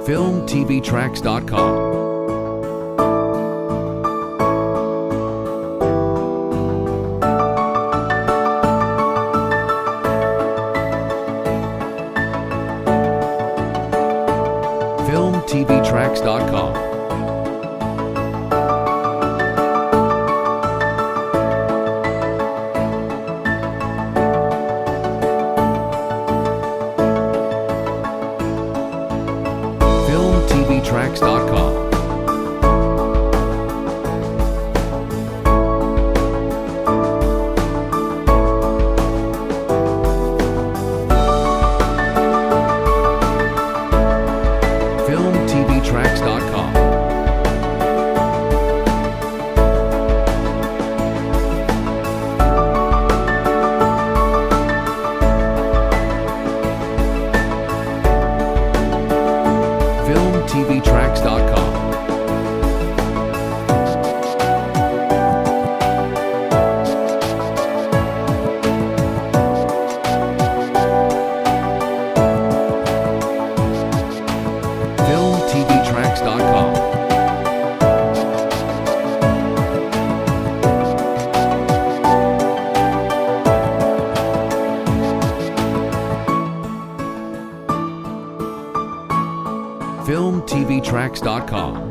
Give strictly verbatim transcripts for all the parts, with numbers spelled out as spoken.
film t v tracks dot com. film t v tracks dot com. film t v tracks dot com. film t v tracks dot com. film t v tracks dot com. film t v tracks dot com. film t v tracks dot com.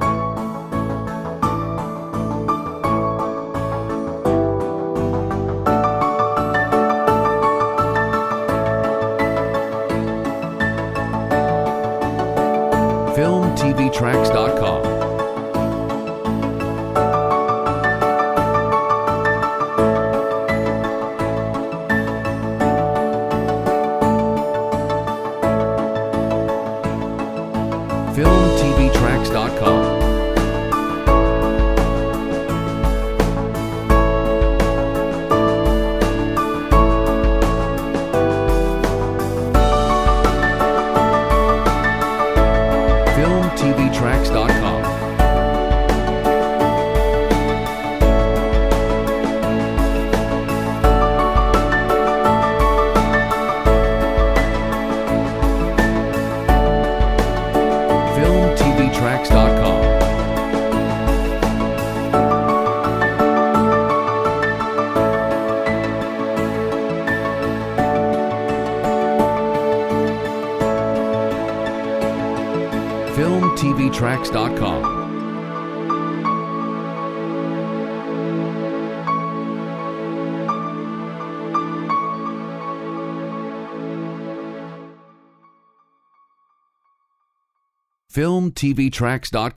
film t v tracks dot com. film t v tracks dot com. film t v tracks dot com. film t v tracks dot com. film t v tracks dot com. film t v tracks dot com.